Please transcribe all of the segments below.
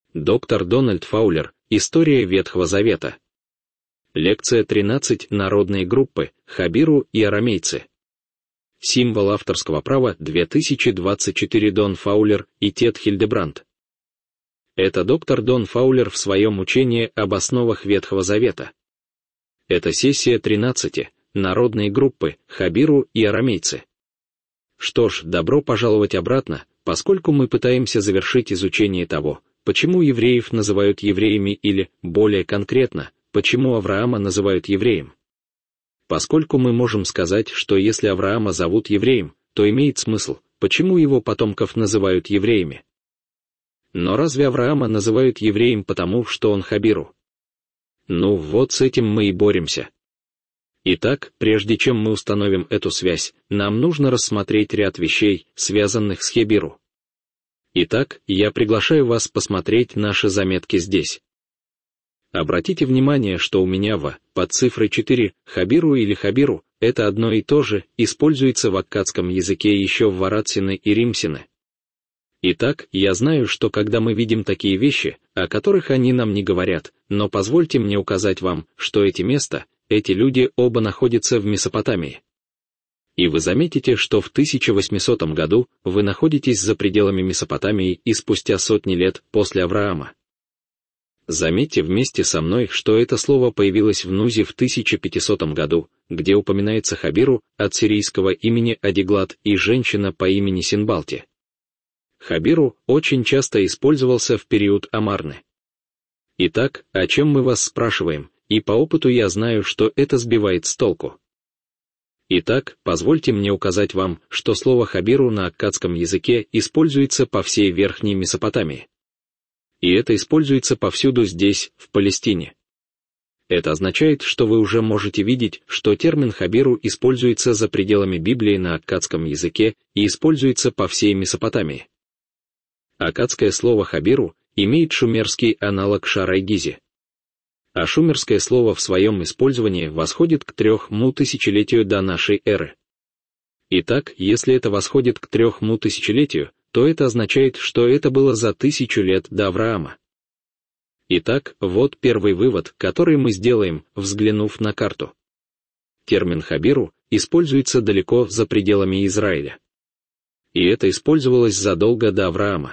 Доктор Дональд Фаулер. История Ветхого Завета. Лекция 13. Народные группы, хабиру и арамейцы. Символ авторского права 2024. Дон Фаулер и Тед Хильдебранд. Это доктор Дон Фаулер в своем учении об основах Ветхого Завета. Это сессия 13. Народные группы, хабиру и арамейцы. Что ж, добро пожаловать обратно, поскольку мы пытаемся завершить изучение того, почему евреев называют евреями или, более конкретно, почему Авраама называют евреем. Поскольку мы можем сказать, что если Авраама зовут евреем, то имеет смысл, почему его потомков называют евреями. Но разве Авраама называют евреем потому, что он хабиру? Ну вот с этим мы и боремся. Итак, прежде чем мы установим эту связь, нам нужно рассмотреть ряд вещей, связанных с хабиру. Итак, я приглашаю вас посмотреть наши заметки здесь. Обратите внимание, что у меня под цифрой 4, хабиру или хабиру, это одно и то же, используется в аккадском языке еще в варадсины и римсины. Итак, я знаю, что когда мы видим такие вещи, о которых они нам не говорят, но позвольте мне указать вам, что эти места, эти люди оба находятся в Месопотамии. И вы заметите, что в 1800 году вы находитесь за пределами Месопотамии и спустя сотни лет после Авраама. Заметьте вместе со мной, что это слово появилось в Нузе в 1500 году, где упоминается хабиру от сирийского имени Адиглат и женщина по имени Синбалти. Хабиру очень часто использовался в период Амарны. Итак, о чем мы вас спрашиваем, и по опыту я знаю, что это сбивает с толку. Итак, позвольте мне указать вам, что слово хабиру на аккадском языке используется по всей Верхней Месопотамии. И это используется повсюду здесь, в Палестине. Это означает, что вы уже можете видеть, что термин хабиру используется за пределами Библии на аккадском языке и используется по всей Месопотамии. Аккадское слово хабиру имеет шумерский аналог шарай-гизи. А шумерское слово в своем использовании восходит к 3 тысячелетию до нашей эры. Итак, если это восходит к 3 тысячелетию, то это означает, что это было за 1000 лет до Авраама. Итак, вот первый вывод, который мы сделаем, взглянув на карту. Термин хабиру используется далеко за пределами Израиля. И это использовалось задолго до Авраама.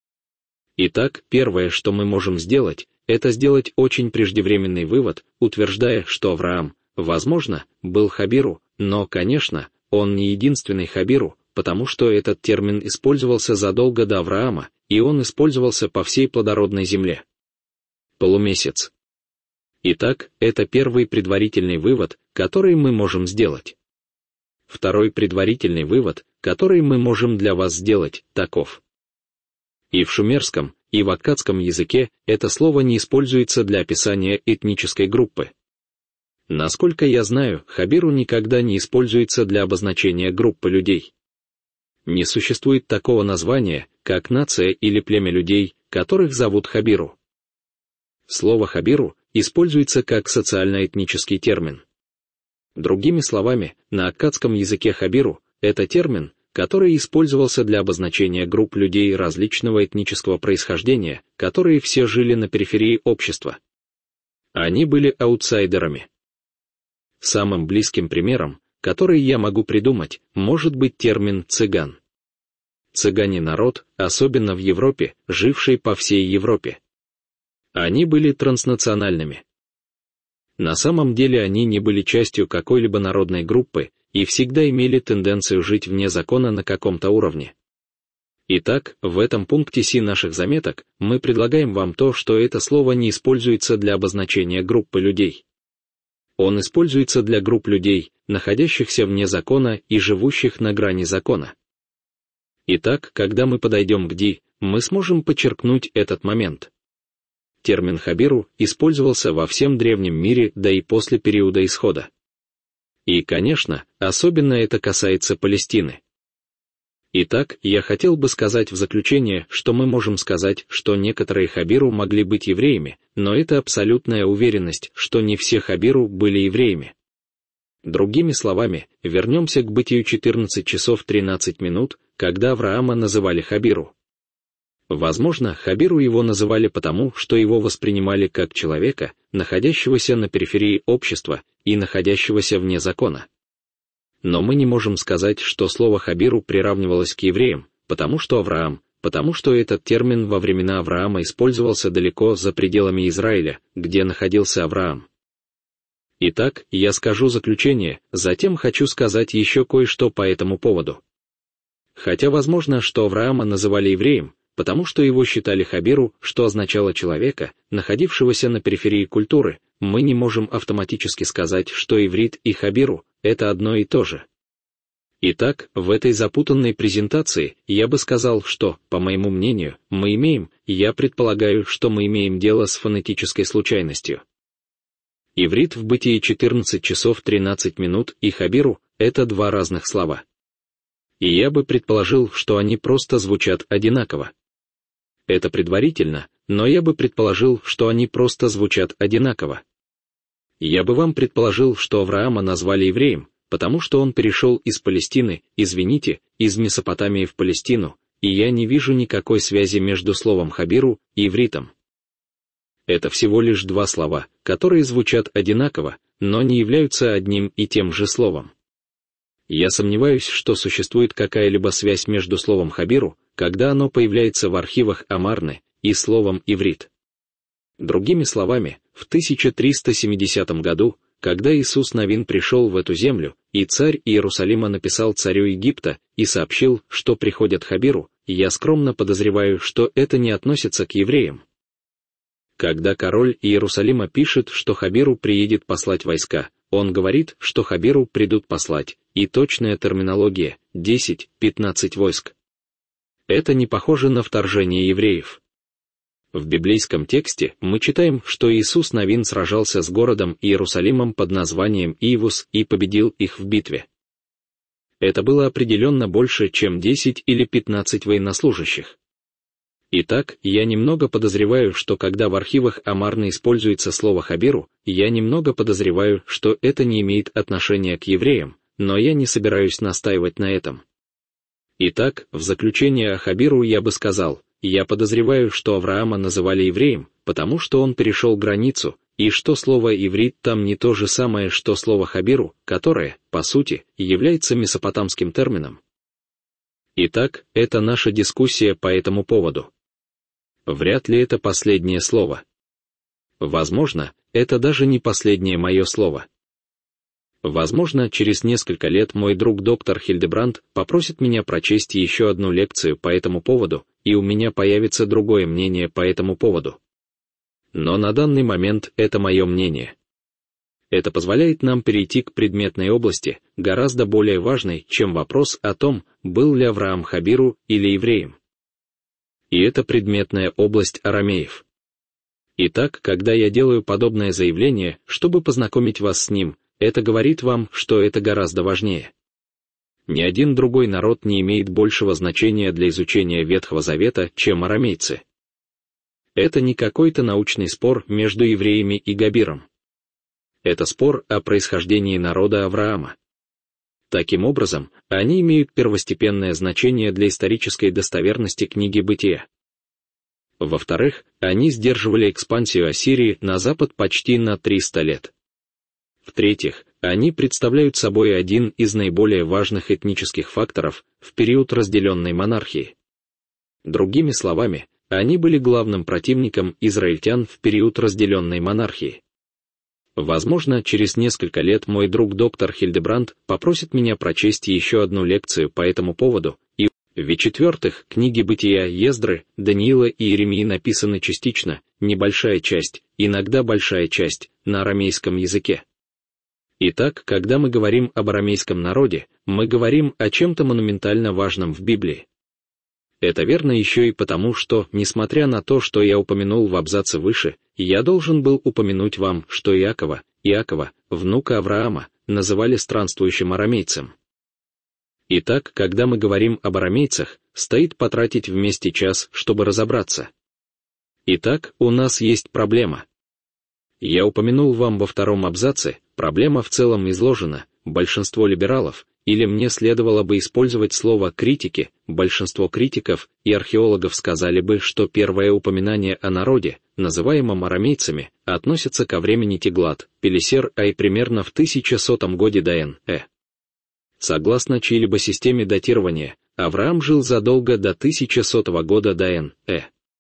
Итак, первое, что мы можем сделать, это сделать очень преждевременный вывод, утверждая, что Авраам, возможно, был хабиру, но, конечно, он не единственный хабиру, потому что этот термин использовался задолго до Авраама, и он использовался по всей плодородной земле. Полумесяц. Итак, это первый предварительный вывод, который мы можем сделать. Второй предварительный вывод, который мы можем для вас сделать, таков. И в шумерском, и в аккадском языке это слово не используется для описания этнической группы. Насколько я знаю, хабиру никогда не используется для обозначения группы людей. Не существует такого названия, как нация или племя людей, которых зовут хабиру. Слово хабиру используется как социально-этнический термин. Другими словами, на аккадском языке хабиру – это термин, который использовался для обозначения групп людей различного этнического происхождения, которые все жили на периферии общества. Они были аутсайдерами. Самым близким примером, который я могу придумать, может быть термин «цыган». Цыгане — народ, особенно в Европе, живший по всей Европе. Они были транснациональными. На самом деле они не были частью какой-либо народной группы и всегда имели тенденцию жить вне закона на каком-то уровне. Итак, в этом пункте Си наших заметок мы предлагаем вам то, что это слово не используется для обозначения группы людей. Он используется для групп людей, находящихся вне закона и живущих на грани закона. Итак, когда мы подойдем к Ди, мы сможем подчеркнуть этот момент. Термин хабиру использовался во всем древнем мире, да и после периода Исхода. И, конечно, особенно это касается Палестины. Итак, я хотел бы сказать в заключение, что мы можем сказать, что некоторые хабиру могли быть евреями, но это абсолютная уверенность, что не все хабиру были евреями. Другими словами, вернемся к Бытию 14 часов 13 минут, когда Авраама называли хабиру. Возможно, Хабиру его называли потому, что его воспринимали как человека, находящегося на периферии общества и находящегося вне закона. Но мы не можем сказать, что слово Хабиру приравнивалось к евреям, потому что этот термин во времена Авраама использовался далеко за пределами Израиля, где находился Авраам. Итак, я скажу заключение, затем хочу сказать еще кое-что по этому поводу. Хотя возможно, что Авраама называли евреем, потому что его считали Хабиру, что означало человека, находившегося на периферии культуры, мы не можем автоматически сказать, что иврит и Хабиру — это одно и то же. Итак, в этой запутанной презентации я бы сказал, что, по моему мнению, я предполагаю, что мы имеем дело с фонетической случайностью. Иврит в Бытие 14 часов 13 минут и Хабиру — это два разных слова. И я бы предположил, что они просто звучат одинаково. Это предварительно, но я бы предположил, что они просто звучат одинаково. Я бы вам предположил, что Авраама назвали евреем, потому что он перешел из Месопотамии в Палестину, и я не вижу никакой связи между словом Хабиру и ивритом. Это всего лишь два слова, которые звучат одинаково, но не являются одним и тем же словом. Я сомневаюсь, что существует какая-либо связь между словом Хабиру, когда оно появляется в архивах Амарны, и словом иврит. Другими словами, в 1370 году, когда Иисус Навин пришел в эту землю, и царь Иерусалима написал царю Египта и сообщил, что приходят Хабиру, я скромно подозреваю, что это не относится к евреям. Когда король Иерусалима пишет, что Хабиру приедет послать войска, он говорит, что Хабиру придут послать, и точная терминология — 10-15 войск. Это не похоже на вторжение евреев. В библейском тексте мы читаем, что Иисус Навин сражался с городом Иерусалимом под названием Иевус и победил их в битве. Это было определенно больше, чем 10 или 15 военнослужащих. Итак, я немного подозреваю, что когда в архивах Амарны используется слово Хабиру, я немного подозреваю, что это не имеет отношения к евреям, но я не собираюсь настаивать на этом. Итак, в заключение о Хабиру я бы сказал, я подозреваю, что Авраама называли евреем, потому что он перешел границу, и что слово иврит там не то же самое, что слово Хабиру, которое, по сути, является месопотамским термином. Итак, это наша дискуссия по этому поводу. Вряд ли это последнее слово. Возможно, это даже не последнее мое слово. Возможно, через несколько лет мой друг доктор Хильдебранд попросит меня прочесть еще одну лекцию по этому поводу, и у меня появится другое мнение по этому поводу. Но на данный момент это мое мнение. Это позволяет нам перейти к предметной области, гораздо более важной, чем вопрос о том, был ли Авраам Хабиру или евреем. И это предметная область арамеев. Итак, когда я делаю подобное заявление, чтобы познакомить вас с ним, это говорит вам, что это гораздо важнее. Ни один другой народ не имеет большего значения для изучения Ветхого Завета, чем арамейцы. Это не какой-то научный спор между евреями и Габиром. Это спор о происхождении народа Авраама. Таким образом, они имеют первостепенное значение для исторической достоверности книги Бытия. Во-вторых, они сдерживали экспансию Ассирии на запад почти на 300 лет. В-третьих, они представляют собой один из наиболее важных этнических факторов в период разделенной монархии. Другими словами, они были главным противником израильтян в период разделенной монархии. Возможно, через несколько лет мой друг доктор Хильдебранд попросит меня прочесть еще одну лекцию по этому поводу, и, в-четвертых, книги Бытия Ездры, Даниила и Иеремии написаны частично, небольшая часть, иногда большая часть, на арамейском языке. Итак, когда мы говорим об арамейском народе, мы говорим о чем-то монументально важном в Библии. Это верно еще и потому, что, несмотря на то, что я упомянул в абзаце выше, я должен был упомянуть вам, что Иакова, внука Авраама, называли странствующим арамейцем. Итак, когда мы говорим об арамейцах, стоит потратить вместе час, чтобы разобраться. Итак, у нас есть проблема. Я упомянул вам во втором абзаце, проблема в целом изложена, большинство либералов, или мне следовало бы использовать слово «критики», большинство критиков и археологов сказали бы, что первое упоминание о народе, называемом арамейцами, относится ко времени Теглат-Пилесер-Ай примерно в 1100 годе до Н.Э. Согласно чьей-либо системе датирования, Авраам жил задолго до 1100 года до Н.Э.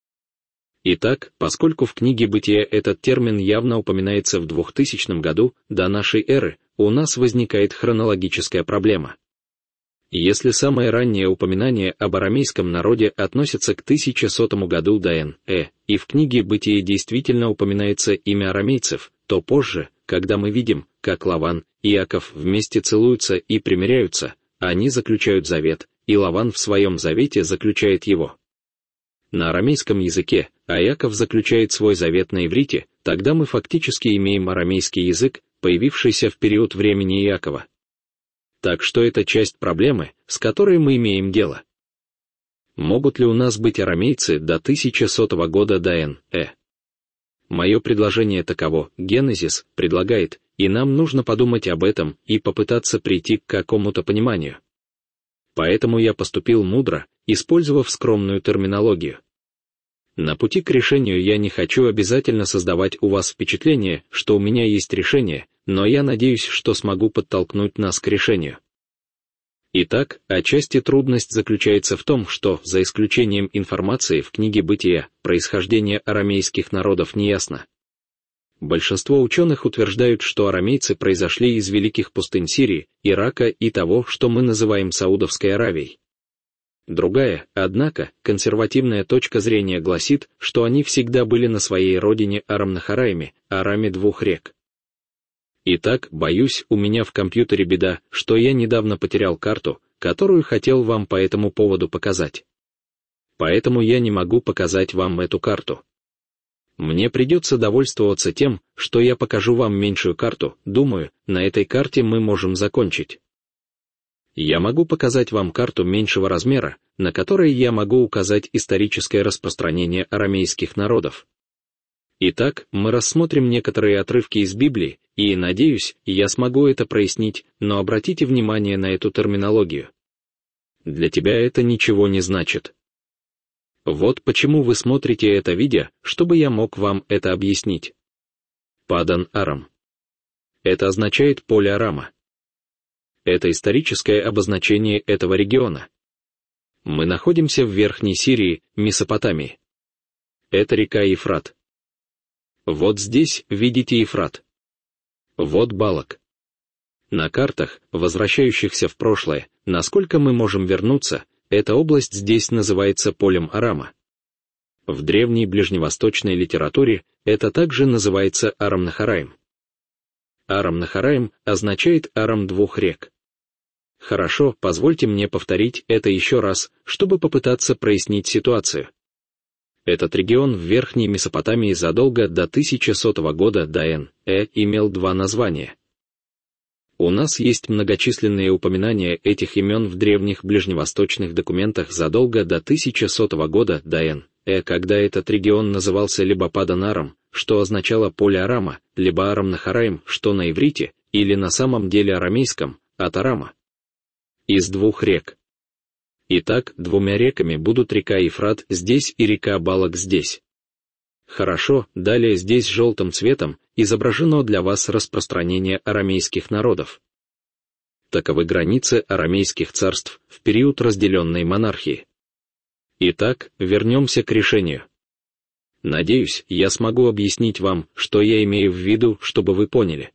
Итак, поскольку в книге «Бытие» этот термин явно упоминается в 2000 году до нашей эры, у нас возникает хронологическая проблема. Если самое раннее упоминание об арамейском народе относится к 1100 году до Н.Э., и в книге «Бытие» действительно упоминается имя арамейцев, то позже, когда мы видим, как Лаван и Иаков вместе целуются и примиряются, они заключают завет, и Лаван в своем завете заключает его на арамейском языке, а Иаков заключает свой завет на иврите, тогда мы фактически имеем арамейский язык, появившийся в период времени Иакова. Так что это часть проблемы, с которой мы имеем дело. Могут ли у нас быть арамейцы до 1100 года до Н.Э.? Мое предложение таково: Генезис предлагает, и нам нужно подумать об этом и попытаться прийти к какому-то пониманию. Поэтому я поступил мудро, использовав скромную терминологию. На пути к решению я не хочу обязательно создавать у вас впечатление, что у меня есть решение, но я надеюсь, что смогу подтолкнуть нас к решению. Итак, отчасти трудность заключается в том, что, за исключением информации в книге «Бытия», происхождение арамейских народов неясно. Большинство ученых утверждают, что арамейцы произошли из великих пустынь Сирии, Ирака и того, что мы называем Саудовской Аравией. Другая, однако, консервативная точка зрения гласит, что они всегда были на своей родине Арам-Нахарайме, Араме двух рек. Итак, боюсь, у меня в компьютере беда, что я недавно потерял карту, которую хотел вам по этому поводу показать. Поэтому я не могу показать вам эту карту. Мне придется довольствоваться тем, что я покажу вам меньшую карту, думаю, на этой карте мы можем закончить. Я могу показать вам карту меньшего размера, на которой я могу указать историческое распространение арамейских народов. Итак, мы рассмотрим некоторые отрывки из Библии, и, надеюсь, я смогу это прояснить, но обратите внимание на эту терминологию. Для тебя это ничего не значит. Вот почему вы смотрите это видео, чтобы я мог вам это объяснить. Падан-Арам. Это означает поле Арама. Это историческое обозначение этого региона. Мы находимся в Верхней Сирии, Месопотамии. Это река Ефрат. Вот здесь видите Ефрат. Вот Балак. На картах, возвращающихся в прошлое, насколько мы можем вернуться, эта область здесь называется полем Арама. В древней ближневосточной литературе это также называется Арам-Нахараим. Арам-Нахараим означает Арам двух рек. Хорошо, позвольте мне повторить это еще раз, чтобы попытаться прояснить ситуацию. Этот регион в Верхней Месопотамии задолго до 1100 года до Н.Э. имел два названия. У нас есть многочисленные упоминания этих имен в древних ближневосточных документах задолго до 1100 года до Н.Э., когда этот регион назывался либо Падан-Арам, что означало поле Арама, либо Арам-Нахараим, что на иврите, или на самом деле арамейском, от Арама. Из двух рек. Итак, двумя реками будут река Ефрат здесь и река Балак здесь. Хорошо, далее здесь желтым цветом изображено для вас распространение арамейских народов. Таковы границы арамейских царств в период разделенной монархии. Итак, вернемся к решению. Надеюсь, я смогу объяснить вам, что я имею в виду, чтобы вы поняли.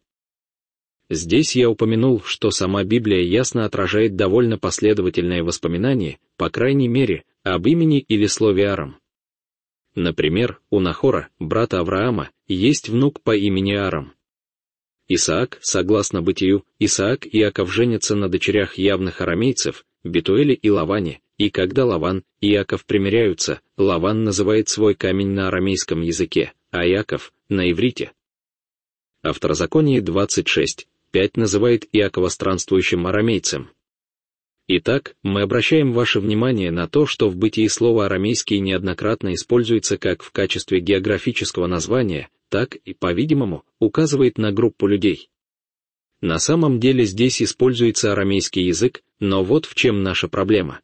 Здесь я упомянул, что сама Библия ясно отражает довольно последовательное воспоминание, по крайней мере, об имени или слове Арам. Например, у Нахора, брата Авраама, есть внук по имени Арам. Исаак, согласно Бытию, Исаак и Иаков женятся на дочерях явных арамейцев, Бетуэле и Лаване, и когда Лаван и Иаков примиряются, Лаван называет свой камень на арамейском языке, а Иаков — на иврите. А Второзаконие 26:5 называет Иакова странствующим арамейцем. Итак, мы обращаем ваше внимание на то, что в Бытии слово «арамейский» неоднократно используется как в качестве географического названия, так и, по-видимому, указывает на группу людей. На самом деле здесь используется арамейский язык, но вот в чем наша проблема.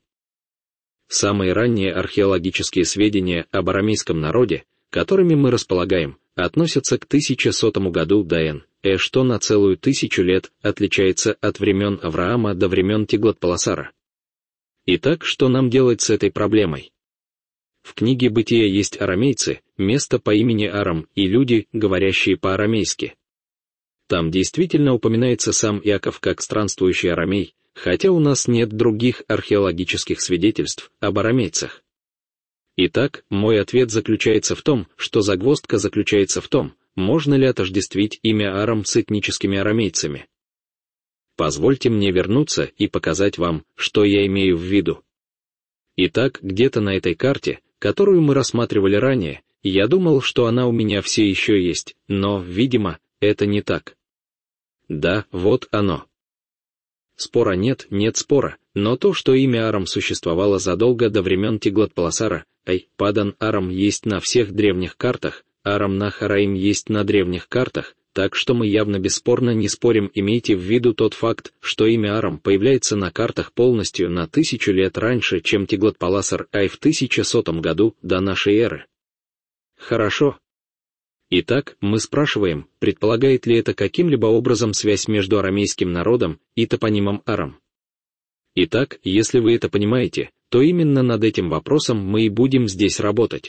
Самые ранние археологические сведения об арамейском народе, которыми мы располагаем, относятся к 1100 году до Н.Э., что на целую 1000 лет отличается от времен Авраама до времен Тиглат-Пилесара. Итак, что нам делать с этой проблемой? В книге «Бытия» есть арамейцы, место по имени Арам и люди, говорящие по-арамейски. Там действительно упоминается сам Иаков как странствующий арамей, хотя у нас нет других археологических свидетельств об арамейцах. Итак, мой ответ заключается в том, что загвоздка заключается в том, можно ли отождествить имя Арам с этническими арамейцами. Позвольте мне вернуться и показать вам, что я имею в виду. Итак, где-то на этой карте, которую мы рассматривали ранее, я думал, что она у меня все еще есть, но, видимо, это не так. Да, вот оно. Спора нет спора, но то, что имя Арам существовало задолго до времен Тиглат-Пилесара, Падан Арам есть на всех древних картах, Арам-Нахараим есть на древних картах, так что мы явно бесспорно не спорим. Имейте в виду тот факт, что имя Арам появляется на картах полностью на 1000 лет раньше, чем Тиглат-Пилесар, в 1100 году до нашей эры. Хорошо. Итак, мы спрашиваем, предполагает ли это каким-либо образом связь между арамейским народом и топонимом Арам. Итак, если вы это понимаете, то именно над этим вопросом мы и будем здесь работать.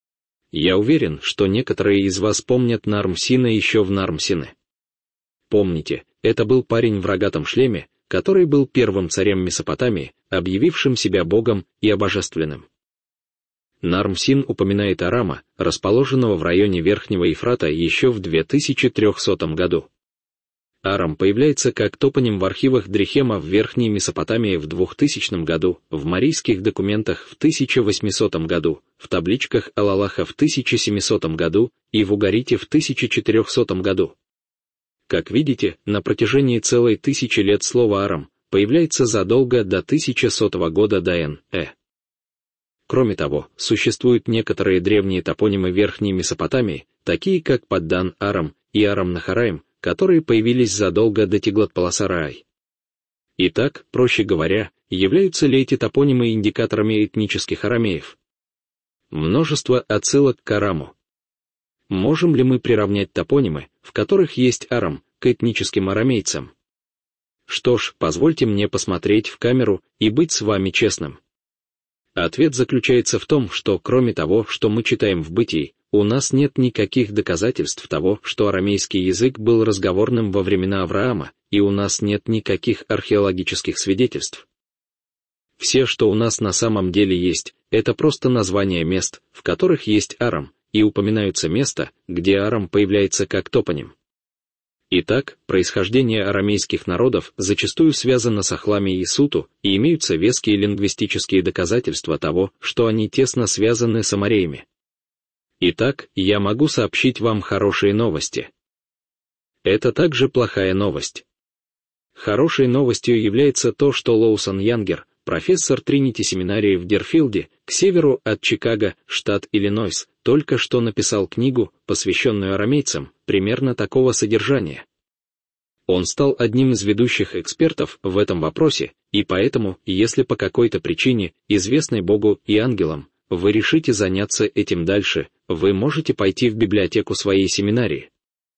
Я уверен, что некоторые из вас помнят Нарм-Сина еще в Нарм-Сине. Помните, это был парень в рогатом шлеме, который был первым царем Месопотамии, объявившим себя богом и обожественным. Нарм-Син упоминает Арама, расположенного в районе Верхнего Ефрата еще в 2300 году. Арам появляется как топоним в архивах Дрехема в Верхней Месопотамии в 2000 году, в марийских документах в 1800 году, в табличках Алалаха в 1700 году и в Угарите в 1400 году. Как видите, на протяжении целой 1000 лет слово «Арам» появляется задолго до 1100 года до Н.Э. Кроме того, существуют некоторые древние топонимы Верхней Месопотамии, такие как Паддан Арам и Арам-Нахараим, которые появились задолго до Тиглат-Пилесара. Итак, проще говоря, являются ли эти топонимы индикаторами этнических арамеев? Множество отсылок к Араму. Можем ли мы приравнять топонимы, в которых есть Арам, к этническим арамейцам? Что ж, позвольте мне посмотреть в камеру и быть с вами честным. Ответ заключается в том, что кроме того, что мы читаем в Бытии, у нас нет никаких доказательств того, что арамейский язык был разговорным во времена Авраама, и у нас нет никаких археологических свидетельств. Все, что у нас на самом деле есть, это просто названия мест, в которых есть Арам, и упоминаются места, где Арам появляется как топоним. Итак, происхождение арамейских народов зачастую связано с Ахлами и Суту, и имеются веские лингвистические доказательства того, что они тесно связаны с амореями. Итак, я могу сообщить вам хорошие новости. Это также плохая новость. Хорошей новостью является то, что Лоусон Янгер, профессор Тринити семинарии в Дерфилде, к северу от Чикаго, штат Иллинойс, только что написал книгу, посвященную арамейцам, примерно такого содержания. Он стал одним из ведущих экспертов в этом вопросе, и поэтому, если по какой-то причине, известной Богу и ангелам, вы решите заняться этим дальше, вы можете пойти в библиотеку своей семинарии.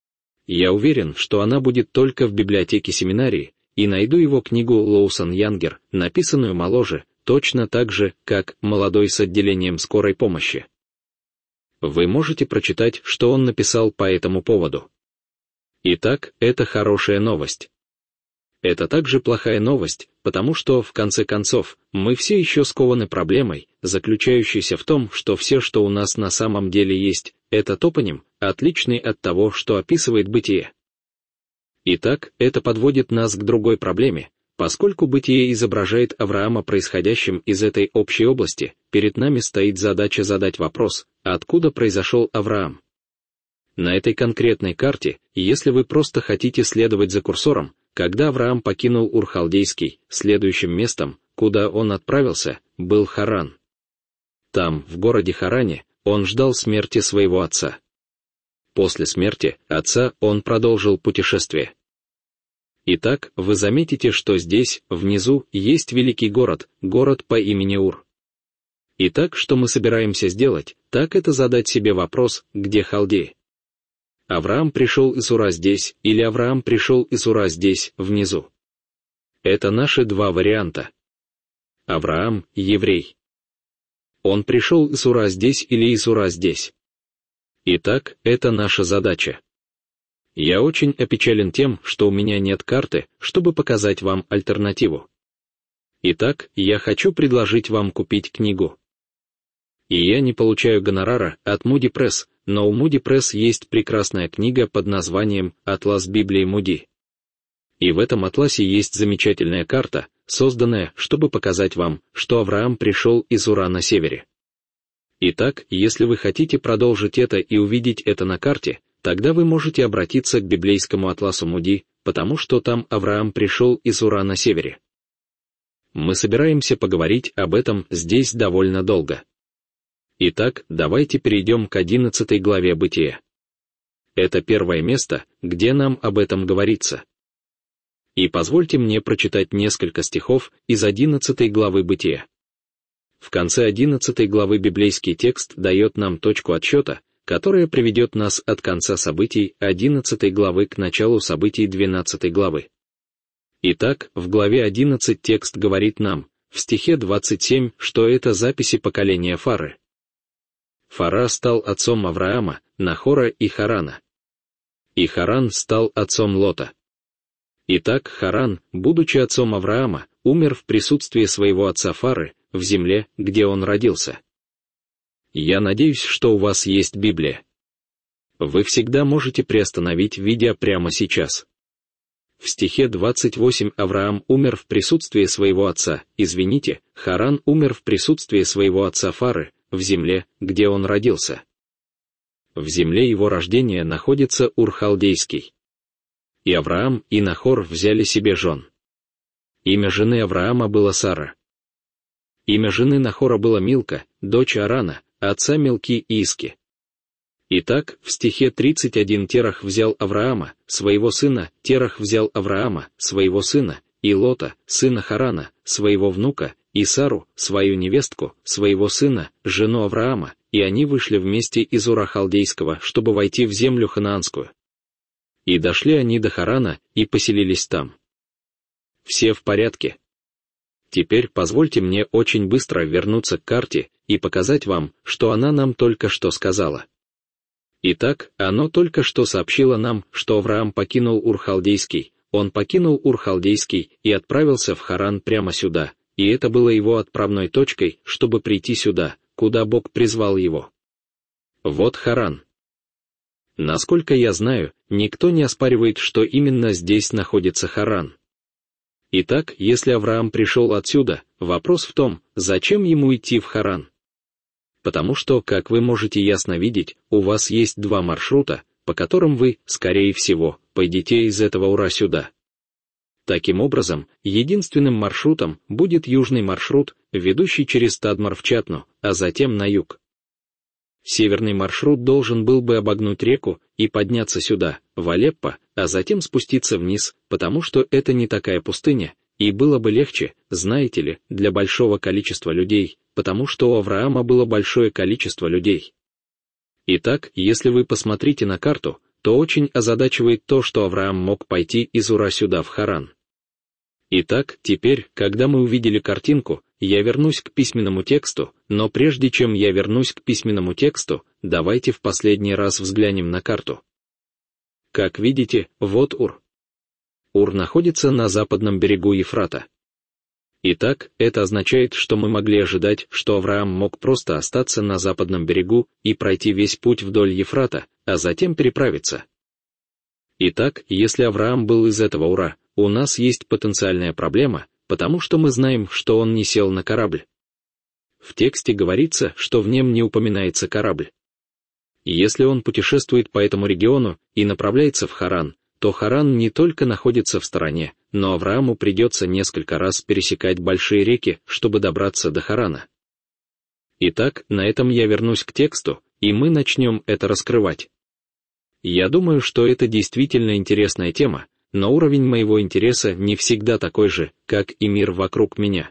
Я уверен, что она будет только в библиотеке семинарии, и найду его книгу Лоусон Янгер, написанную моложе, точно так же, как «Молодой с отделением скорой помощи». Вы можете прочитать, что он написал по этому поводу. Итак, это хорошая новость. Это также плохая новость, потому что, в конце концов, мы все еще скованы проблемой, заключающейся в том, что все, что у нас на самом деле есть, это топоним, отличный от того, что описывает Бытие. Итак, это подводит нас к другой проблеме. Поскольку Бытие изображает Авраама происходящим из этой общей области, перед нами стоит задача задать вопрос, откуда произошел Авраам. На этой конкретной карте, если вы просто хотите следовать за курсором, когда Авраам покинул Ур-Халдейский, следующим местом, куда он отправился, был Харан. Там, в городе Харане, он ждал смерти своего отца. После смерти отца он продолжил путешествие. Итак, вы заметите, что здесь, внизу, есть великий город, город по имени Ур. Итак, что мы собираемся сделать, так это задать себе вопрос, где Халдеи? Авраам пришел из Ура здесь, или Авраам пришел из Ура здесь, внизу? Это наши два варианта. Авраам — еврей. Он пришел из Ура здесь или из Ура здесь? Итак, это наша задача. Я очень опечален тем, что у меня нет карты, чтобы показать вам альтернативу. Итак, я хочу предложить вам купить книгу. И я не получаю гонорара от Moody Press, но у Moody Press есть прекрасная книга под названием «Атлас Библии Муди». И в этом атласе есть замечательная карта, созданная, чтобы показать вам, что Авраам пришел из Ура на севере. Итак, если вы хотите продолжить это и увидеть это на карте, тогда вы можете обратиться к библейскому атласу Муди, потому что там Авраам пришел из Ура на севере. Мы собираемся поговорить об этом здесь довольно долго. Итак, давайте перейдем к 11 главе Бытия. Это первое место, где нам об этом говорится. И позвольте мне прочитать несколько стихов из 11 главы Бытия. В конце 11 главы библейский текст дает нам точку отсчета, которая приведет нас от конца событий 11 главы к началу событий 12 главы. Итак, в главе 11 текст говорит нам, в стихе 27, что это записи поколения Фары. Фара стал отцом Авраама, Нахора и Харана. И Харан стал отцом Лота. Итак, Харан, будучи отцом Авраама, умер в присутствии своего отца Фары, в земле, где он родился. Я надеюсь, что у вас есть Библия. Вы всегда можете приостановить видео прямо сейчас. В стихе 28 Авраам умер в присутствии своего отца, Харан умер в присутствии своего отца Фары, в земле, где он родился. В земле его рождения находится Ур Халдейский. И Авраам и Нахор взяли себе жен. Имя жены Авраама было Сара. Имя жены Нахора было Милка, дочь Арана, отца Милки и Иски. Итак, в стихе 31 Терах взял Авраама, своего сына, Терах взял Авраама, своего сына, и Лота, сына Харана, своего внука, и Сару, свою невестку, своего сына, жену Авраама, и они вышли вместе из Ура Халдейского, чтобы войти в землю ханаанскую. И дошли они до Харана, и поселились там. Все в порядке? Теперь позвольте мне очень быстро вернуться к карте и показать вам, что она нам только что сказала. Итак, оно только что сообщило нам, что Авраам покинул Ур Халдейский, он покинул Ур Халдейский и отправился в Харан прямо сюда, и это было его отправной точкой, чтобы прийти сюда, куда Бог призвал его. Вот Харан. Насколько я знаю, никто не оспаривает, что именно здесь находится Харан. Итак, если Авраам пришел отсюда, вопрос в том, зачем ему идти в Харан? Потому что, как вы можете ясно видеть, у вас есть два маршрута, по которым вы, скорее всего, пойдете из этого Ура сюда. Таким образом, единственным маршрутом будет южный маршрут, ведущий через Тадмар в Чатну, а затем на юг. Северный маршрут должен был бы обогнуть реку и подняться сюда, в Алеппо, а затем спуститься вниз, потому что это не такая пустыня, и было бы легче, знаете ли, для большого количества людей, потому что у Авраама было большое количество людей. Итак, если вы посмотрите на карту, то очень озадачивает то, что Авраам мог пойти из Ура сюда в Харан. Итак, теперь, когда мы увидели картинку, я вернусь к письменному тексту, но прежде чем я вернусь к письменному тексту, давайте в последний раз взглянем на карту. Как видите, вот Ур. Ур находится на западном берегу Ефрата. Итак, это означает, что мы могли ожидать, что Авраам мог просто остаться на западном берегу и пройти весь путь вдоль Ефрата, а затем переправиться. Итак, если Авраам был из этого Ура, у нас есть потенциальная проблема, потому что мы знаем, что он не сел на корабль. В тексте говорится, что в нем не упоминается корабль. Если он путешествует по этому региону и направляется в Харан, то Харан не только находится в стороне, но Аврааму придется несколько раз пересекать большие реки, чтобы добраться до Харана. Итак, на этом я вернусь к тексту, и мы начнем это раскрывать. Я думаю, что это действительно интересная тема, но уровень моего интереса не всегда такой же, как и мир вокруг меня.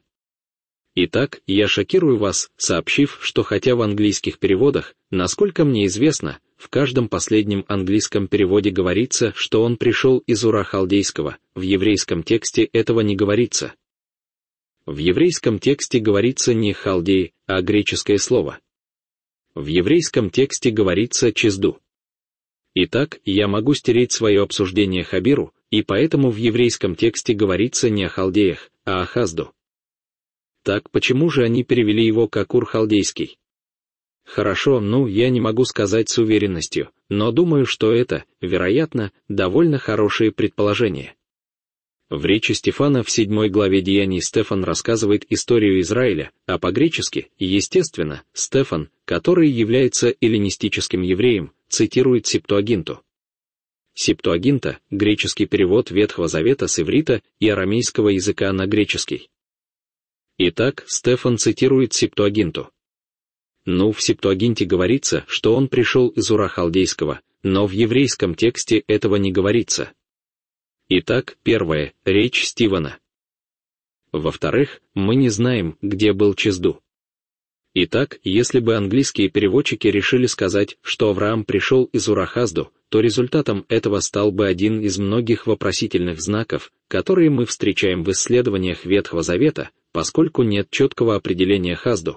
Итак, я шокирую вас, сообщив, что хотя в английских переводах, насколько мне известно, в каждом последнем английском переводе говорится, что он пришел из Ура Халдейского, в еврейском тексте этого не говорится. В еврейском тексте говорится не халдей, а греческое слово. В еврейском тексте говорится чизду. Итак, я могу стереть свое обсуждение Хабиру, и поэтому в еврейском тексте говорится не о халдеях, а о Хазду. Так почему же они перевели его как Ур-Халдейский? Хорошо, я не могу сказать с уверенностью, но думаю, что это, вероятно, довольно хорошие предположения. В речи Стефана в 7 главе Деяний Стефан рассказывает историю Израиля, а по-гречески, естественно, Стефан, который является эллинистическим евреем, цитирует Септуагинту. Септуагинта — греческий перевод Ветхого Завета с иврита и арамейского языка на греческий. Итак, Стефан цитирует Септуагинту. В Септуагинте говорится, что он пришел из Ура Халдейского, но в еврейском тексте этого не говорится. Итак, первое — речь Стивена. Во-вторых, мы не знаем, где был Чизду. Итак, если бы английские переводчики решили сказать, что Авраам пришел из Ура-Хазду, то результатом этого стал бы один из многих вопросительных знаков, которые мы встречаем в исследованиях Ветхого Завета, поскольку нет четкого определения Хазду.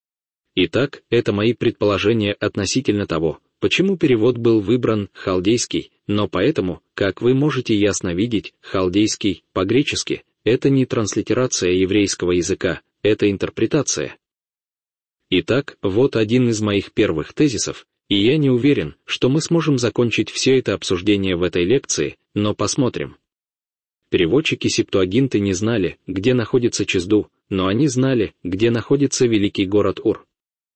Итак, это мои предположения относительно того, почему перевод был выбран халдейский, но поэтому, как вы можете ясно видеть, халдейский, по-гречески, это не транслитерация еврейского языка, это интерпретация. Итак, вот один из моих первых тезисов, и я не уверен, что мы сможем закончить все это обсуждение в этой лекции, но посмотрим. Переводчики Септуагинты не знали, где находится Чизду, но они знали, где находится великий город Ур.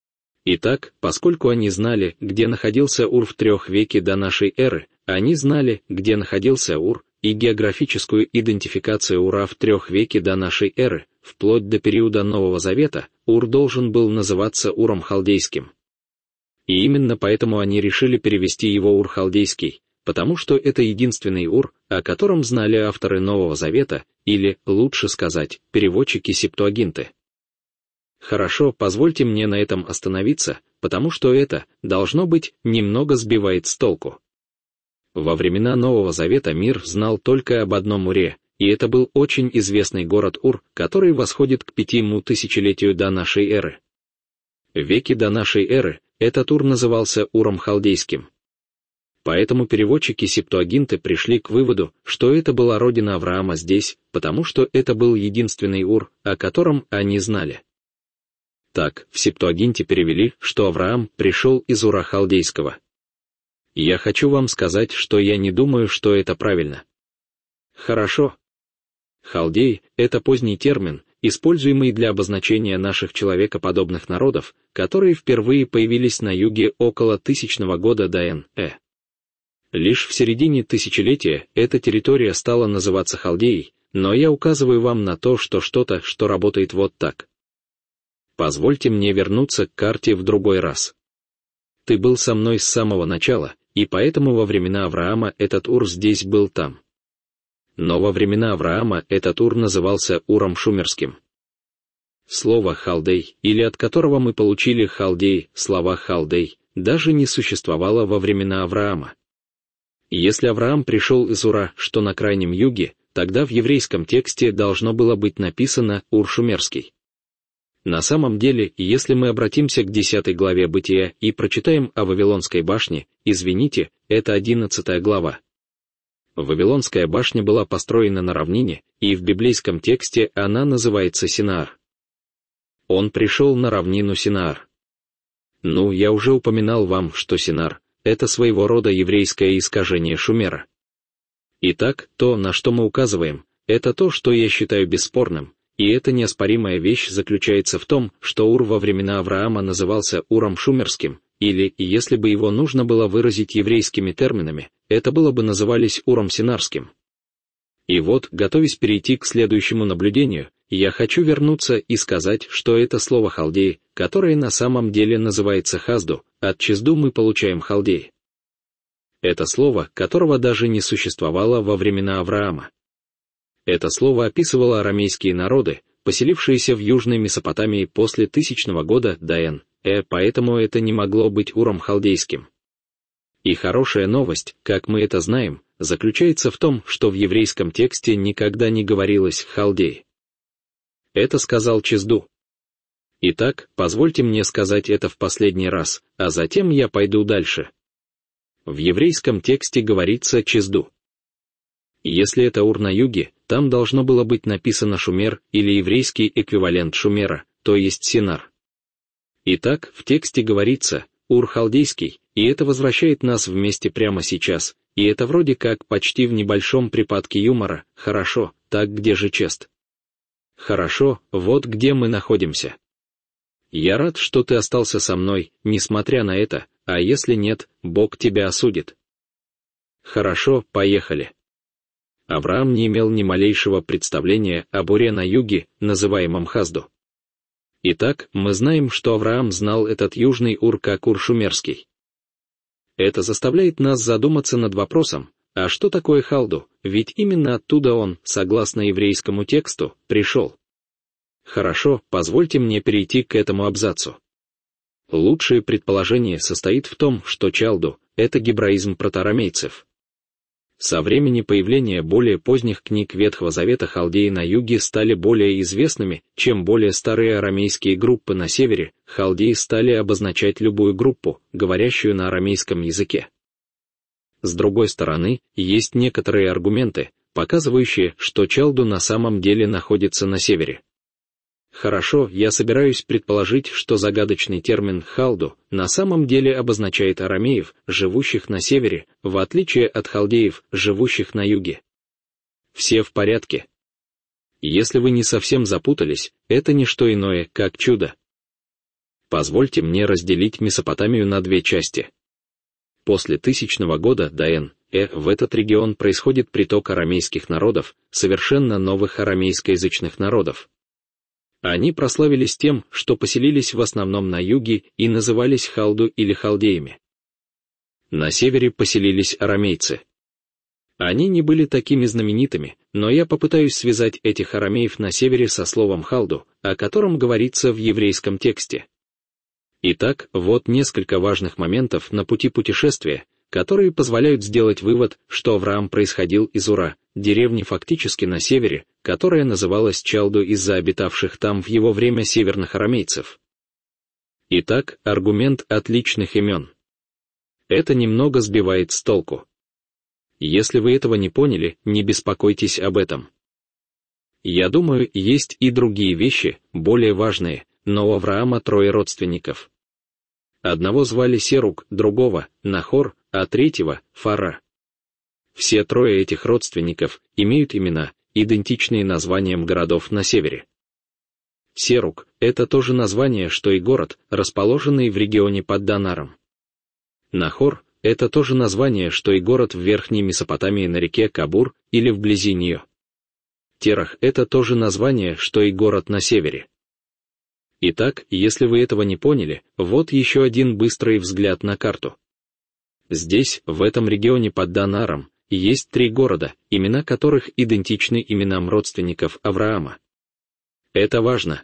Итак, поскольку они знали, где находился Ур в 3 веке до нашей эры, они знали, где находился Ур, и географическую идентификацию Ура в 3 веке до нашей эры, вплоть до периода Нового Завета, Ур должен был называться Уром Халдейским. И именно поэтому они решили перевести его Ур-Халдейский, потому что это единственный Ур, о котором знали авторы Нового Завета, или, лучше сказать, переводчики Септуагинты. Хорошо, позвольте мне на этом остановиться, потому что это, должно быть, немного сбивает с толку. Во времена Нового Завета мир знал только об одном Уре, и это был очень известный город Ур, который восходит к 5 тысячелетию до нашей эры. В веке до нашей эры этот Ур назывался Уром Халдейским. Поэтому переводчики Септуагинты пришли к выводу, что это была родина Авраама здесь, потому что это был единственный Ур, о котором они знали. Так, в Септуагинте перевели, что Авраам пришел из Ура Халдейского. Я хочу вам сказать, что я не думаю, что это правильно. Хорошо. Халдей — это поздний термин, используемый для обозначения наших человекоподобных народов, которые впервые появились на юге около 1000 года до Н.Э. Лишь в середине тысячелетия эта территория стала называться Халдеей, но я указываю вам на то, что что-то, что работает вот так. Позвольте мне вернуться к карте в другой раз. Ты был со мной с самого начала, и поэтому во времена Авраама этот Ур здесь был там. Но во времена Авраама этот Ур назывался Уром Шумерским. Слово «халдей», или от которого мы получили «халдей», слова «халдей», даже не существовало во времена Авраама. Если Авраам пришел из Ура, что на крайнем юге, тогда в еврейском тексте должно было быть написано «Ур Шумерский». На самом деле, если мы обратимся к 10 главе Бытия и прочитаем о Вавилонской башне, извините, это 11 глава. Вавилонская башня была построена на равнине, и в библейском тексте она называется Синаар. Он пришел на равнину Синаар. Я уже упоминал вам, что Синаар — это своего рода еврейское искажение Шумера. Итак, то, на что мы указываем, это то, что я считаю бесспорным, и эта неоспоримая вещь заключается в том, что Ур во времена Авраама назывался Уром Шумерским, или, если бы его нужно было выразить еврейскими терминами, это было бы назывались Уром Синарским. И вот, готовясь перейти к следующему наблюдению, я хочу вернуться и сказать, что это слово «халдей», которое на самом деле называется «хазду», от «чизду» мы получаем «халдей». Это слово, которого даже не существовало во времена Авраама. Это слово описывало арамейские народы, поселившиеся в Южной Месопотамии после 1000 года до Н.Э., поэтому это не могло быть Уром халдейским. И хорошая новость, как мы это знаем, заключается в том, что в еврейском тексте никогда не говорилось «халдей». Это сказал Чизду. Итак, позвольте мне сказать это в последний раз, а затем я пойду дальше. В еврейском тексте говорится Чизду. Если это Ур на юге, там должно было быть написано Шумер или еврейский эквивалент Шумера, то есть Синар. Итак, в тексте говорится Ур халдейский, и это возвращает нас вместе прямо сейчас, и это вроде как почти в небольшом припадке юмора. Хорошо, так где же Чест? Хорошо, вот где мы находимся. Я рад, что ты остался со мной, несмотря на это, а если нет, Бог тебя осудит. Хорошо, поехали. Авраам не имел ни малейшего представления об Уре на юге, называемом Хазду. Итак, мы знаем, что Авраам знал этот южный Ур как Ур шумерский. Это заставляет нас задуматься над вопросом, а что такое Халду, ведь именно оттуда он, согласно еврейскому тексту, пришел. Хорошо, позвольте мне перейти к этому абзацу. Лучшее предположение состоит в том, что Чалду — это гебраизм протоарамейцев. Со времени появления более поздних книг Ветхого Завета халдеи на юге стали более известными, чем более старые арамейские группы на севере. Халдеи стали обозначать любую группу, говорящую на арамейском языке. С другой стороны, есть некоторые аргументы, показывающие, что Чалду на самом деле находится на севере. Хорошо, я собираюсь предположить, что загадочный термин «халду» на самом деле обозначает арамеев, живущих на севере, в отличие от халдеев, живущих на юге. Все в порядке? Если вы не совсем запутались, это не что иное, как чудо. Позвольте мне разделить Месопотамию на две части. После 1000 года до Н.Э. в этот регион происходит приток арамейских народов, совершенно новых арамейскоязычных народов. Они прославились тем, что поселились в основном на юге и назывались Халду или халдеями. На севере поселились арамейцы. Они не были такими знаменитыми, но я попытаюсь связать этих арамеев на севере со словом Халду, о котором говорится в еврейском тексте. Итак, вот несколько важных моментов на пути путешествия, которые позволяют сделать вывод, что Авраам происходил из Ура, деревни фактически на севере, которая называлась Чалду из-за обитавших там в его время северных арамейцев. Итак, аргумент отличных имен. Это немного сбивает с толку. Если вы этого не поняли, не беспокойтесь об этом. Я думаю, есть и другие вещи, более важные, но у Авраама 3 родственников. Одного звали Серуг, другого — Нахор, а третьего — Фара. Все 3 этих родственников имеют имена, идентичные названиям городов на севере. Серуг — это то же название, что и город, расположенный в регионе под Данаром. Нахор — это то же название, что и город в Верхней Месопотамии на реке Кабур или вблизи нее. Терах — это то же название, что и город на севере. Итак, если вы этого не поняли, вот еще один быстрый взгляд на карту. Здесь, в этом регионе под Данаром, есть 3 города, имена которых идентичны именам родственников Авраама. Это важно.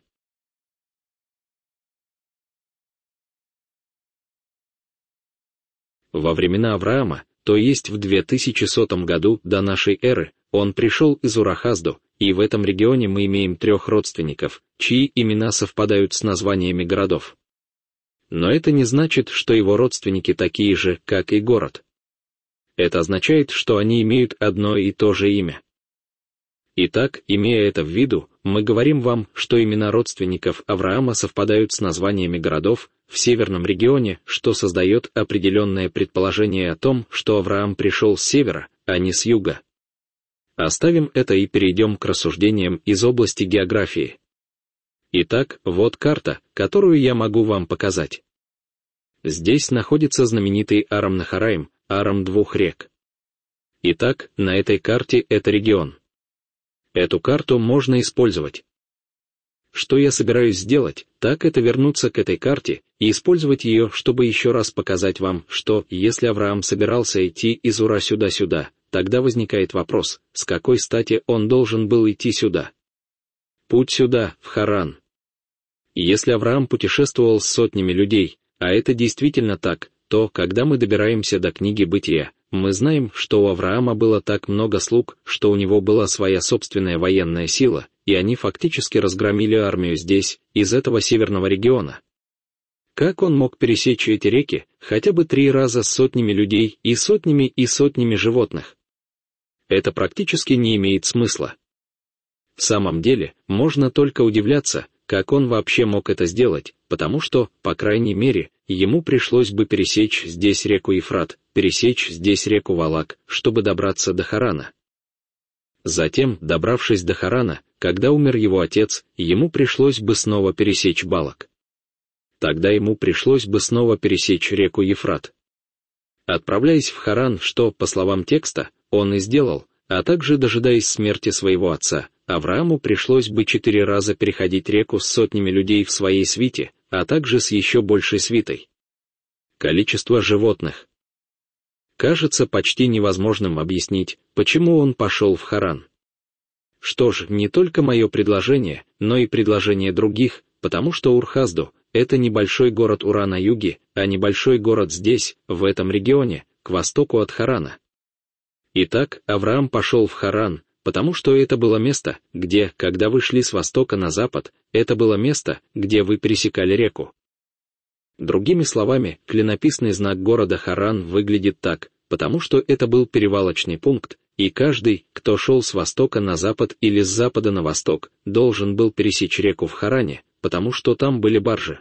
Во времена Авраама, то есть в 2100 году до нашей эры, он пришел из Ура-Хазду, и в этом регионе мы имеем 3 родственников, чьи имена совпадают с названиями городов. Но это не значит, что его родственники такие же, как и город. Это означает, что они имеют одно и то же имя. Итак, имея это в виду, мы говорим вам, что имена родственников Авраама совпадают с названиями городов в северном регионе, что создает определенное предположение о том, что Авраам пришел с севера, а не с юга. Оставим это и перейдем к рассуждениям из области географии. Итак, вот карта, которую я могу вам показать. Здесь находится знаменитый Арам-Нахараим, Арам 2 рек. Итак, на этой карте это регион. Эту карту можно использовать. что я собираюсь сделать, так это вернуться к этой карте и использовать ее, чтобы еще раз показать вам, что, если Авраам собирался идти из Ура сюда-сюда, тогда возникает вопрос, с какой стати он должен был идти сюда? Путь сюда, в Харан. Если Авраам путешествовал с сотнями людей, а это действительно так, то, когда мы добираемся до книги Бытия, мы знаем, что у Авраама было так много слуг, что у него была своя собственная военная сила, и они фактически разгромили армию здесь, из этого северного региона. Как он мог пересечь эти реки, хотя бы 3 раза с сотнями людей и сотнями животных? Это практически не имеет смысла. В самом деле, можно только удивляться, как он вообще мог это сделать, потому что, по крайней мере, ему пришлось бы пересечь здесь реку Ефрат, пересечь здесь реку Валак, чтобы добраться до Харана. Затем, добравшись до Харана, когда умер его отец, ему пришлось бы снова пересечь Балак. Тогда ему пришлось бы снова пересечь реку Ефрат. Отправляясь в Харан, что, по словам текста, он и сделал, а также дожидаясь смерти своего отца, Аврааму пришлось бы 4 раза переходить реку с сотнями людей в своей свите, а также с еще большей свитой. Количество животных. Кажется почти невозможным объяснить, почему он пошел в Харан. Что ж, не только мое предложение, но и предложение других, потому что Ур-Хазду — это небольшой город Ура на юге, а небольшой город здесь, в этом регионе, к востоку от Харана. Итак, Авраам пошел в Харан, потому что это было место, где, когда вы шли с востока на запад, это было место, где вы пересекали реку. Другими словами, клинописный знак города Харан выглядит так, потому что это был перевалочный пункт, и каждый, кто шел с востока на запад или с запада на восток, должен был пересечь реку в Харане, потому что там были баржи.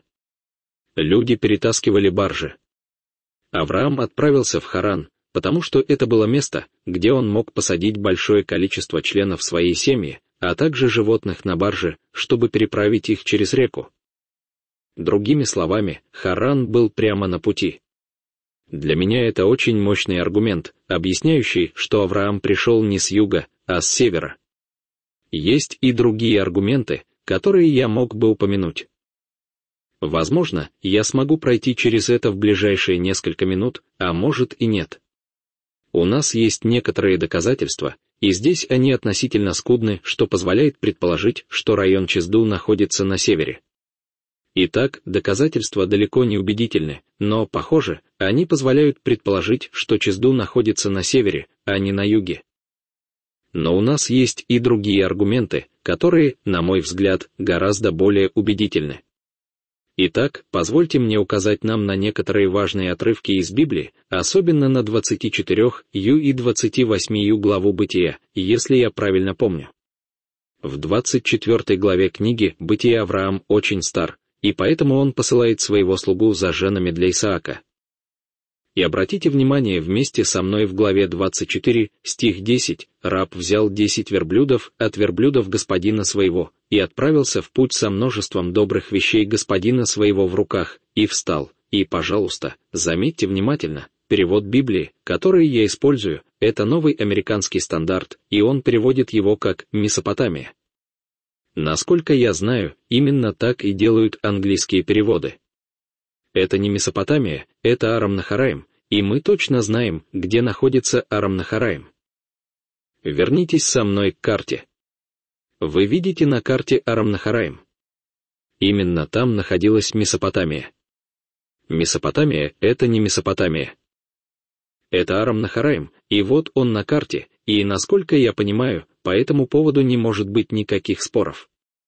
Люди перетаскивали баржи. Авраам отправился в Харан, потому что это было место, где он мог посадить большое количество членов своей семьи, а также животных на барже, чтобы переправить их через реку. Другими словами, Харан был прямо на пути. Для меня это очень мощный аргумент, объясняющий, что Авраам пришел не с юга, а с севера. Есть и другие аргументы, которые я мог бы упомянуть. Возможно, я смогу пройти через это в ближайшие несколько минут, а может и нет. У нас есть некоторые доказательства, и здесь они относительно скудны, что позволяет предположить, что район Чизду находится на севере. Итак, доказательства далеко не убедительны, но, похоже, они позволяют предположить, что Чизду находится на севере, а не на юге. Но у нас есть и другие аргументы, которые, на мой взгляд, гораздо более убедительны. Итак, позвольте мне указать нам на некоторые важные отрывки из Библии, особенно на 24 и 28 главу Бытия, если я правильно помню. В 24 главе книги Бытия Авраам очень стар, и поэтому он посылает своего слугу за женами для Исаака. И обратите внимание вместе со мной в главе 24, стих 10, «Раб взял 10 верблюдов от верблюдов господина своего и отправился в путь со множеством добрых вещей господина своего в руках, и встал». И, пожалуйста, заметьте внимательно, перевод Библии, который я использую, это новый американский стандарт, и он переводит его как «Месопотамия». Насколько я знаю, именно так и делают английские переводы. Это не Месопотамия, это Арам-Нахараим, и мы точно знаем, где находится Арам-Нахараим. Вернитесь со мной к карте. Вы видите на карте Арам-Нахараим? Именно там находилась Месопотамия. Месопотамия — это не Месопотамия. Это Арам-Нахараим, и вот он на карте, и, насколько я понимаю, по этому поводу не может быть никаких споров.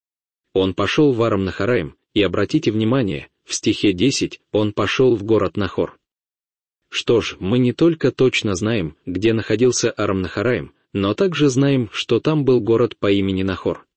Он пошел в Арам-Нахараим, и обратите внимание, в стихе 10 он пошел в город Нахор. Что ж, мы не только точно знаем, где находился Арам-Нахараим, но также знаем, что там был город по имени Нахор.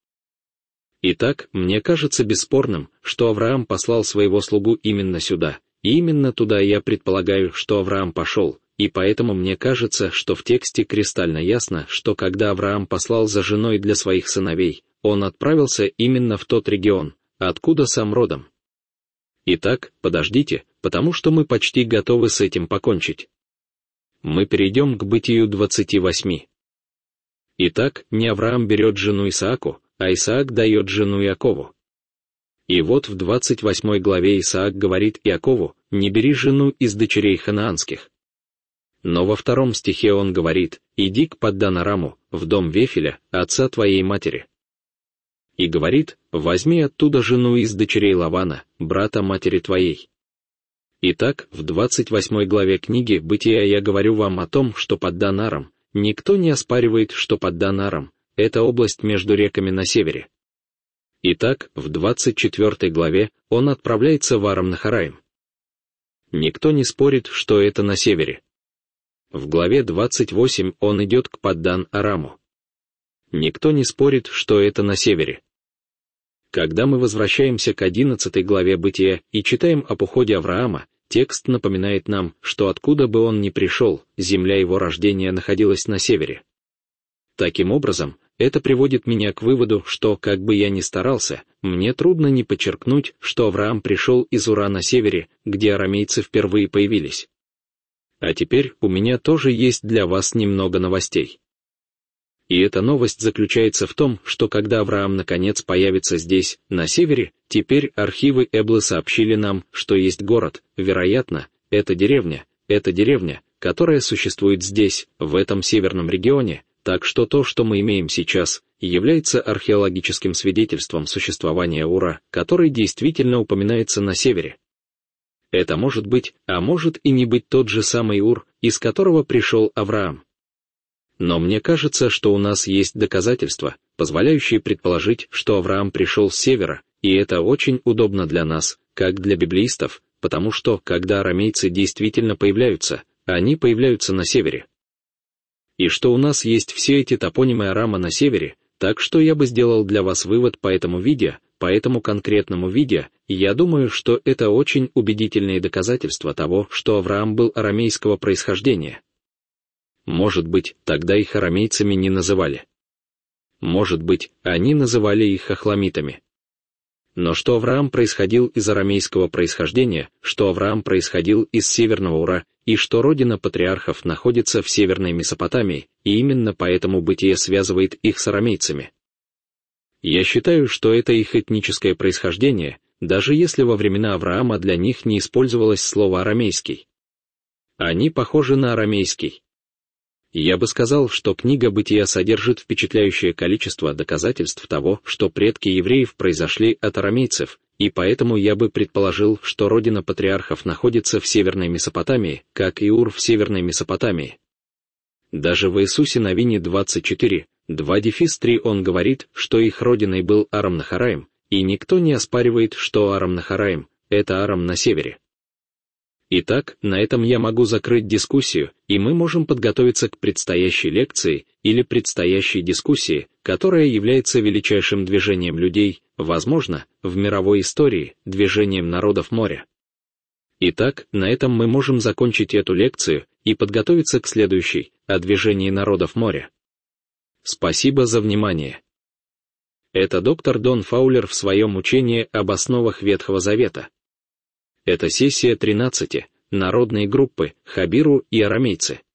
Итак, мне кажется бесспорным, что Авраам послал своего слугу именно сюда, и именно туда я предполагаю, что Авраам пошел, и поэтому мне кажется, что в тексте кристально ясно, что когда Авраам послал за женой для своих сыновей, он отправился именно в тот регион, откуда сам родом. Итак, подождите, потому что мы почти готовы с этим покончить. Мы перейдем к Бытию 28. Итак, не Авраам берет жену Исааку, а Исаак дает жену Иакову. И вот в 28 главе Исаак говорит Иакову: «Не бери жену из дочерей ханаанских». Но во 2 стихе он говорит: «Иди к Паддан-Араму, в дом Вефеля, отца твоей матери». И говорит: «Возьми оттуда жену из дочерей Лавана, брата матери твоей». Итак, в 28 главе книги «Бытия» я говорю вам о том, что Паддан-Арам, никто не оспаривает, что Паддан-Арам — это область между реками на севере. Итак, в 24 главе он отправляется в Арам-Нахараим. Никто не спорит, что это на севере. В главе 28 он идет к Паддан-Араму. Никто не спорит, что это на севере. Когда мы возвращаемся к 11 главе Бытия и читаем об уходе Авраама, текст напоминает нам, что откуда бы он ни пришел, земля его рождения находилась на севере. Таким образом, это приводит меня к выводу, что, как бы я ни старался, мне трудно не подчеркнуть, что Авраам пришел из Ура на севере, где арамейцы впервые появились. А теперь у меня тоже есть для вас немного новостей. И эта новость заключается в том, что когда Авраам наконец появится здесь, на севере, теперь архивы Эблы сообщили нам, что есть город, вероятно, это деревня, которая существует здесь, в этом северном регионе, так что то, что мы имеем сейчас, является археологическим свидетельством существования Ура, который действительно упоминается на севере. Это может быть, а может и не быть тот же самый Ур, из которого пришел Авраам. Но мне кажется, что у нас есть доказательства, позволяющие предположить, что Авраам пришел с севера, и это очень удобно для нас, как для библеистов, потому что, когда арамейцы действительно появляются, они появляются на севере. И что у нас есть все эти топонимы Арама на севере, так что я бы сделал для вас вывод по этому видео, по этому конкретному видео, и я думаю, что это очень убедительные доказательства того, что Авраам был арамейского происхождения. Может быть, тогда их арамейцами не называли. Может быть, они называли их хохламитами. Но что Авраам происходил из арамейского происхождения, что Авраам происходил из Северного Ура, и что родина патриархов находится в Северной Месопотамии, и именно поэтому Бытие связывает их с арамейцами. Я считаю, что это их этническое происхождение, даже если во времена Авраама для них не использовалось слово «арамейский». Они похожи на арамейский. Я бы сказал, что книга Бытия содержит впечатляющее количество доказательств того, что предки евреев произошли от арамейцев, и поэтому я бы предположил, что родина патриархов находится в Северной Месопотамии, как и Ур в Северной Месопотамии. Даже в Иисусе Навине 24, 2-3 он говорит, что их родиной был Арам-Нахараим, и никто не оспаривает, что Арам-Нахараим — это Арам на севере. Итак, на этом я могу закрыть дискуссию, и мы можем подготовиться к предстоящей лекции или предстоящей дискуссии, которая является величайшим движением людей, возможно, в мировой истории, движением народов моря. Итак, на этом мы можем закончить эту лекцию и подготовиться к следующей, о движении народов моря. Спасибо за внимание. Это доктор Дон Фаулер в своем учении об основах Ветхого Завета. Это сессия 13, народные группы, Хабиру и арамейцы.